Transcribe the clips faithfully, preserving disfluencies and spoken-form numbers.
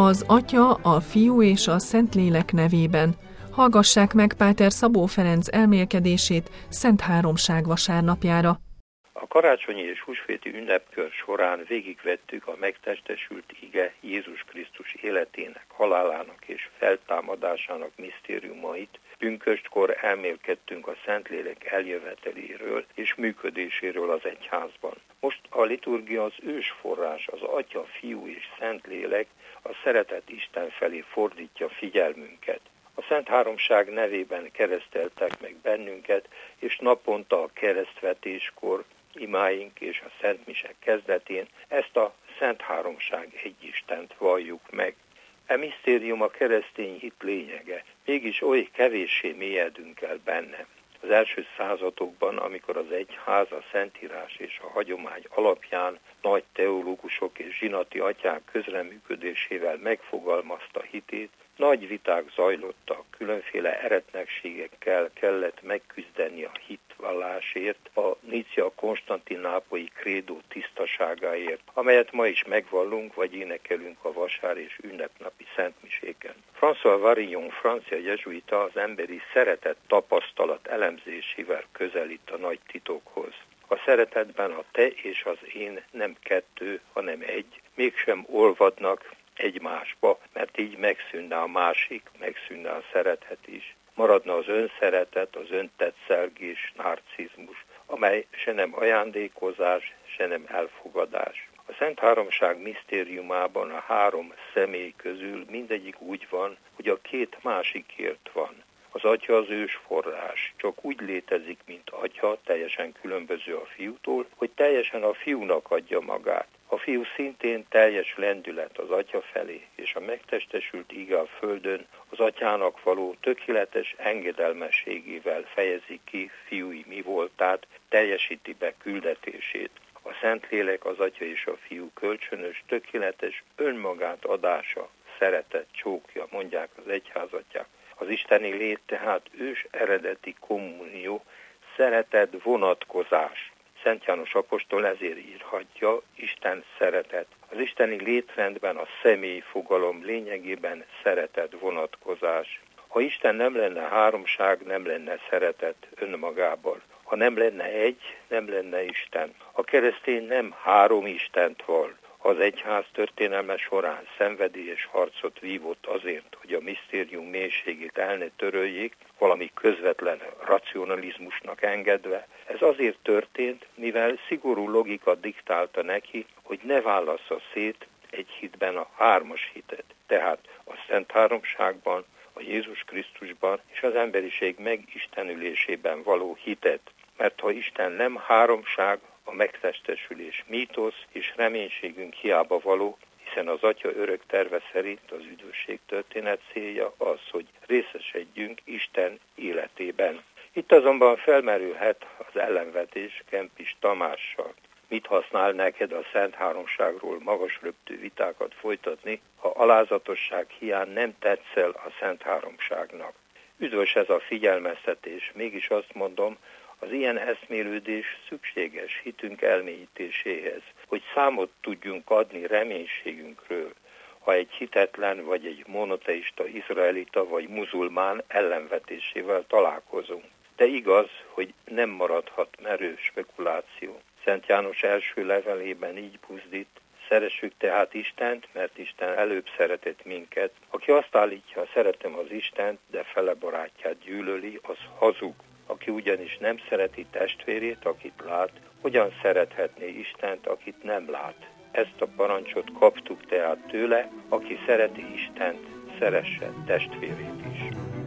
Az Atya, a Fiú és a Szentlélek nevében. Hallgassák meg Páter Szabó Ferenc elmélkedését Szent Háromság vasárnapjára. A karácsonyi és húsvéti ünnepkör során végigvettük a megtestesült ige Jézus Krisztus életének, halálának és feltámadásának misztériumait. Pünköstkor elmélkedtünk a Szentlélek eljöveteléről és működéséről az egyházban. Most a liturgia az ősforrás, az Atya, Fiú és Szentlélek, a szeretett Isten felé fordítja figyelmünket. A Szent Háromság nevében kereszteltek meg bennünket, és naponta a keresztvetéskor, imáink és a szentmisek kezdetén ezt a Szent Háromság egyistent valljuk meg. E misztérium a keresztény hit lényege, mégis oly kevéssé mélyedünk el benne. Az első századokban, amikor az egyház a Szentírás és a hagyomány alapján nagy teológusok és zsinati atyák közreműködésével megfogalmazta hitét, nagy viták zajlottak, különféle eretnekségekkel kellett megküzdeni a hitvallásért, a Nicea-Konstantinápolyi krédó tisztaságáért, amelyet ma is megvallunk vagy énekelünk a vasár és ünnepnapi szentmiséken. François Varillon, francia jezsuita az emberi szeretet tapasztalat elemzésével közelít a nagy titokhoz. A szeretetben a te és az én nem kettő, hanem egy, mégsem olvadnak egymásba, mert így megszűnne a másik, megszűnne a szeretet is. Maradna az önszeretet, az öntetszelgés, narcizmus, amely se nem ajándékozás, se nem elfogadás. A Szent Háromság misztériumában a három személy közül mindegyik úgy van, hogy a két másikért van. Az Atya az ősforrás, csak úgy létezik, mint Atya, teljesen különböző a Fiútól, hogy teljesen a Fiúnak adja magát. A Fiú szintén teljes lendület az Atya felé, és a megtestesült ige a földön az Atyának való tökéletes engedelmességével fejezi ki fiúi mi voltát, teljesíti be küldetését. A Szentlélek az Atya és a Fiú kölcsönös, tökéletes önmagát adása, szeretet, csókja, mondják az egyházatják. Az isteni lét tehát ős eredeti kommunió, szeretet, vonatkozás. Szent János apostol ezért írhatja, Isten szeretet. Az isteni létrendben a személy fogalom lényegében szeretet, vonatkozás. Ha Isten nem lenne háromság, nem lenne szeretet önmagában. Ha nem lenne egy, nem lenne Isten. A keresztény nem három Istent vall. Az egyház történelme során szenvedélyes harcot vívott azért, hogy a misztérium mélységét el ne töröljék, valami közvetlen racionalizmusnak engedve. Ez azért történt, mivel szigorú logika diktálta neki, hogy ne válassza szét egy hitben a hármas hitet. Tehát a Szent Háromságban, a Jézus Krisztusban és az emberiség megistenülésében való hitet. Mert ha Isten nem háromság, a megtestesülés mítosz és reménységünk hiába való, hiszen az Atya örök terve szerint az üdvösség történet célja az, hogy részesedjünk Isten életében. Itt azonban felmerülhet az ellenvetés Kempis Tamással. Mit használ neked a Szent Háromságról magas röptű vitákat folytatni, ha alázatosság hiány nem tetszel a Szent Háromságnak? Üdvös ez a figyelmeztetés, mégis azt mondom, az ilyen eszmélődés szükséges hitünk elmélyítéséhez, hogy számot tudjunk adni reménységünkről, ha egy hitetlen vagy egy monoteista, izraelita vagy muzulmán ellenvetésével találkozunk. De igaz, hogy nem maradhat merő spekuláció. Szent János első levelében így buzdít, szeressük tehát Istent, mert Isten előbb szeretett minket. Aki azt állítja, szeretem az Istent, de fele barátját gyűlöli, az hazug. Aki ugyanis nem szereti testvérét, akit lát, hogyan szerethetné Istent, akit nem lát? Ezt a parancsot kaptuk tehát tőle, aki szereti Istent, szeresse testvérét is.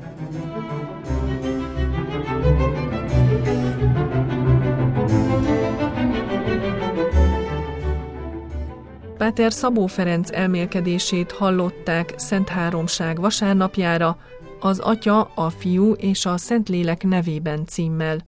Páter Szabó Ferenc elmélkedését hallották Szent Háromság vasárnapjára, az Atya, a Fiú és a Szentlélek nevében címmel.